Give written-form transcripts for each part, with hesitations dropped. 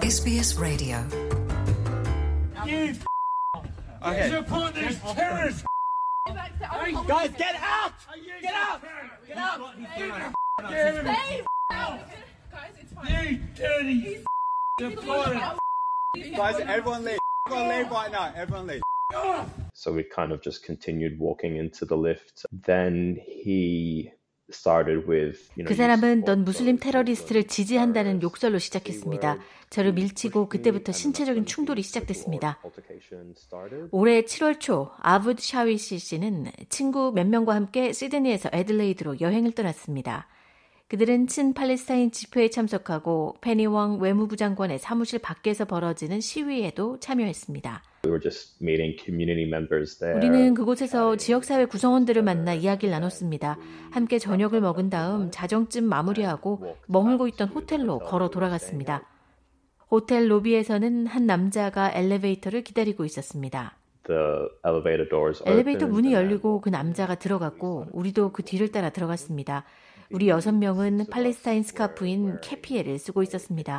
SBS Radio. You okay. support these terrorists. Guys, get out! Get out! Get out! Get out! You dirty supporters! Guys, everyone leave. Everyone leave right now. Everyone leave. So we kind of just continued walking into the lift. Then he started with, 그 사람은 넌 무슬림 테러리스트를 지지한다는 욕설로 시작했습니다. 저를 밀치고 그때부터 신체적인 충돌이 시작됐습니다. 올해 7월 초 아부드 샤위시 씨는 친구 몇 명과 함께 시드니에서 애들레이드로 여행을 떠났습니다. 그들은 친팔레스타인 집회에 참석하고 페니 웡 외무부 장관의 사무실 밖에서 벌어지는 시위에도 참여했습니다. 우리는 그곳에서 지역사회 구성원들을 만나 이야기를 나눴습니다. 함께 저녁을 먹은 다음 자정쯤 마무리하고 머물고 있던 호텔로 걸어 돌아갔습니다. 호텔 로비에서는 한 남자가 엘리베이터를 기다리고 있었습니다. 엘리베이터 문이 열리고 그 남자가 들어갔고 우리도 그 뒤를 따라 들어갔습니다. 우리 6명은 팔레스타인 스카프인 캐피에를 쓰고 있었습니다.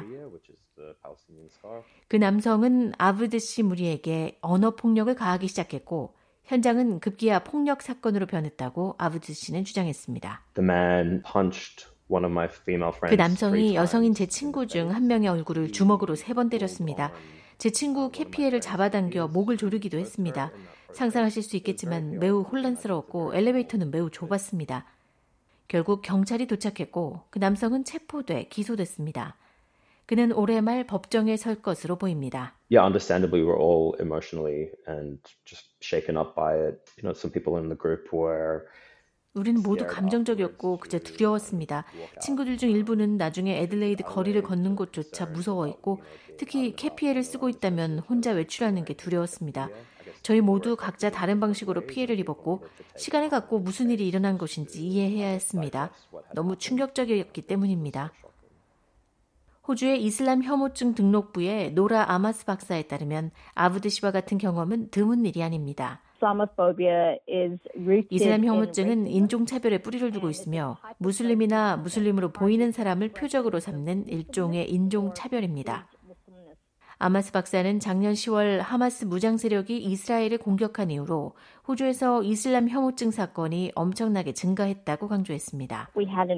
그 남성은 아브드 씨 무리에게 언어폭력을 가하기 시작했고 현장은 급기야 폭력 사건으로 변했다고 아브드 씨는 주장했습니다. 그 남성이 여성인 제 친구 중 한 명의 얼굴을 주먹으로 3번 때렸습니다. 제 친구 캐피에를 잡아당겨 목을 조르기도 했습니다. 상상하실 수 있겠지만 매우 혼란스러웠고 엘리베이터는 매우 좁았습니다. 결국 경찰이 도착했고 그 남성은 체포돼 기소됐습니다. 그는 올해 말 법정에 설 것으로 보입니다. Yeah, understandably, we're all emotionally and just shaken up by it. You know, some people in the group were. 우리는 모두 감정적이었고 그저 두려웠습니다. 친구들 중 일부는 나중에 애들레이드 거리를 걷는 곳조차 무서워했고 특히 캐피에를 쓰고 있다면 혼자 외출하는 게 두려웠습니다. 저희 모두 각자 다른 방식으로 피해를 입었고 시간을 갖고 무슨 일이 일어난 것인지 이해해야 했습니다. 너무 충격적이었기 때문입니다. 호주의 이슬람 혐오증 등록부의 노라 아마스 박사에 따르면 아부드 씨와 같은 경험은 드문 일이 아닙니다. 이슬람 혐오증은 인종차별에 뿌리를 두고 있으며 무슬림이나 무슬림으로 보이는 사람을 표적으로 삼는 일종의 인종차별입니다. 아마스 박사는 작년 10월 하마스 무장 세력이 이스라엘을 공격한 이후로 호주에서 이슬람 혐오증 사건이 엄청나게 증가했다고 강조했습니다.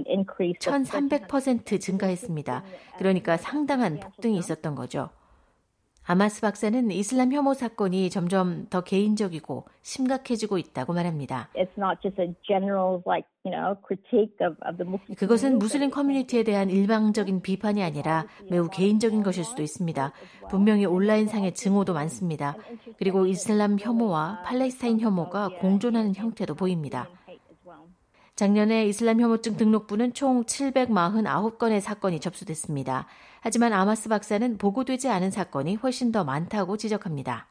1300% 증가했습니다. 그러니까 상당한 폭등이 있었던 거죠. 아마스 박사는 이슬람 혐오 사건이 점점 더 개인적이고 심각해지고 있다고 말합니다. 그것은 무슬림 커뮤니티에 대한 일방적인 비판이 아니라 매우 개인적인 것일 수도 있습니다. 분명히 온라인상의 증오도 많습니다. 그리고 이슬람 혐오와 팔레스타인 혐오가 공존하는 형태도 보입니다. 작년에 이슬람 혐오증 등록부는 총 749건의 사건이 접수됐습니다. 하지만 아마스 박사는 보고되지 않은 사건이 훨씬 더 많다고 지적합니다.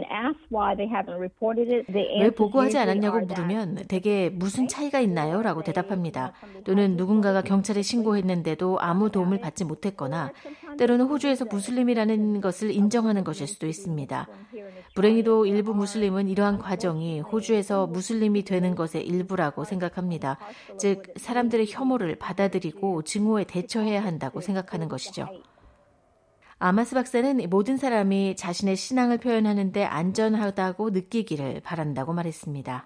왜 보고하지 않았냐고 물으면 대개 무슨 차이가 있나요? 라고 대답합니다. 또는 누군가가 경찰에 신고했는데도 아무 도움을 받지 못했거나 때로는 호주에서 무슬림이라는 것을 인정하는 것일 수도 있습니다. 불행히도 일부 무슬림은 이러한 과정이 호주에서 무슬림이 되는 것의 일부라고 생각합니다. 즉 사람들의 혐오를 받아들이고 증오에 대처해야 한다고 생각하는 것이죠. 아마스 박사는 모든 사람이 자신의 신앙을 표현하는데 안전하다고 느끼기를 바란다고 말했습니다.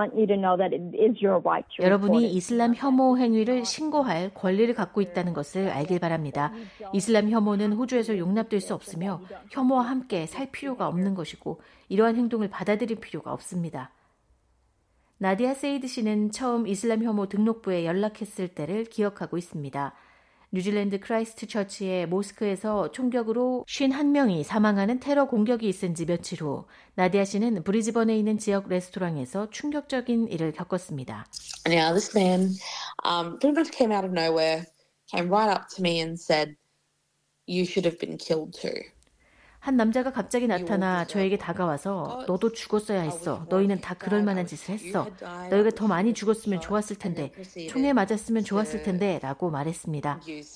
여러분이 이슬람 혐오 행위를 신고할 권리를 갖고 있다는 것을 알길 바랍니다. 이슬람 혐오는 호주에서 용납될 수 없으며 혐오와 함께 살 필요가 없는 것이고 이러한 행동을 받아들일 필요가 없습니다. 나디아 세이드 씨는 처음 이슬람 혐오 등록부에 연락했을 때를 기억하고 있습니다. 뉴질랜드 크라이스트 처치의 모스크에서 총격으로 51명이 사망하는 테러 공격이 있은 지 며칠 후 나디아 씨는 브리즈번에 있는 지역 레스토랑에서 충격적인 일을 겪었습니다. Now this man pretty much came out of nowhere, came right up to me and said, "You should have been killed too." 한 남자가 갑자기 나타나 저에게 다가와서 너도 죽었어야 했어. 너희는 다 그럴 만한 짓을 했어. 너희가 더 많이 죽었으면 좋았을 텐데 총에 맞았으면 좋았을 텐데 라고 말했습니다.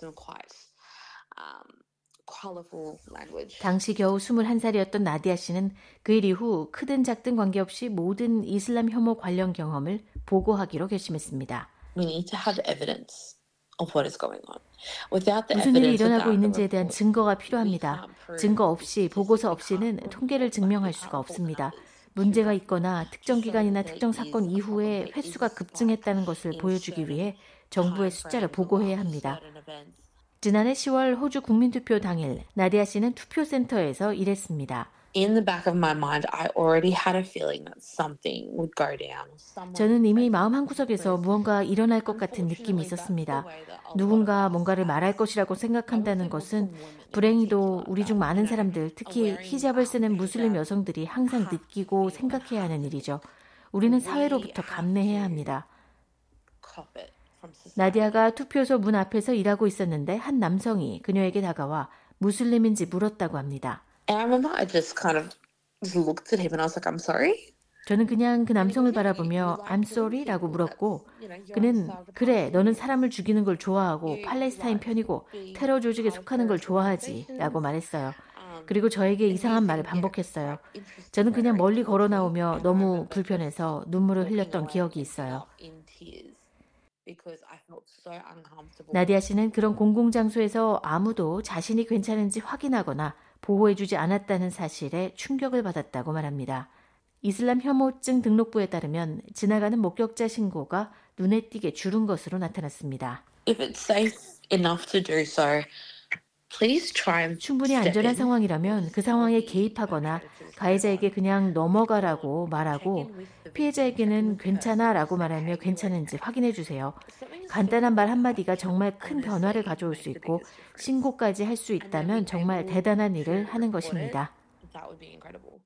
당시 겨우 21살이었던 나디아 씨는 그 일 이후 크든 작든 관계없이 모든 이슬람 혐오 관련 경험을 보고하기로 결심했습니다. We need to have evidence of what is going on. Without the 무슨 일이 evidence, 일어나고 without the 있는지에 대한 report, 증거가 we 필요합니다. can't prove, 증거 없이, 보고서 없이는 통계를 증명할 수가 없습니다. 문제가 있거나 특정 기간이나 특정 사건 이후에 횟수가 급증했다는 것을 보여주기 위해 정부에 숫자를 보고해야 합니다. 지난해 10월 호주 국민투표 당일, 나디아 씨는 투표센터에서 일했습니다. In the back of my mind, I already had a feeling that something would go down. 저는 이미 마음 한구석에서 무언가 일어날 것 같은 느낌이 있었습니다. 누군가 뭔가를 말할 것이라고 생각한다는 것은 불행히도 우리 중 많은 사람들, 특히 히잡을 쓰는 무슬림 여성들이 항상 느끼고 생각해야 하는 일이죠. 우리는 사회로부터 감내해야 합니다. 나디아가 투표소 문 앞에서 일하고 있었는데 한 남성이 그녀에게 다가와 무슬림인지 물었다고 합니다. And I remember I just kind of just looked at him and I was like, I'm sorry? 저는 그냥 그 남성을 바라보며 I'm sorry라고 물었고 그는 그래 너는 사람을 죽이는 걸 좋아하고 팔레스타인 편이고 테러 조직에 속하는 걸 좋아하지 라고 말했어요. 그리고 저에게 이상한 말을 반복했어요. 저는 그냥 멀리 걸어 나오며 너무 불편해서 눈물을 흘렸던 기억이 있어요. 나디아 씨는 그런 공공장소에서 아무도 자신이 괜찮은지 확인하거나 보호해주지 않았다는 사실에 충격을 받았다고 말합니다. 이슬람 혐오증 등록부에 따르면 지나가는 목격자 신고가 눈에 띄게 줄은 것으로 나타났습니다. If it's safe enough to do so, please try and 충분히 step 안전한 in. 상황이라면 그 상황에 개입하거나 가해자에게 그냥 넘어가라고 말하고 피해자에게는 괜찮아 라고 말하며 괜찮은지 확인해 주세요. 간단한 말 한마디가 정말 큰 변화를 가져올 수 있고 신고까지 할 수 있다면 정말 대단한 일을 하는 것입니다. That would be incredible.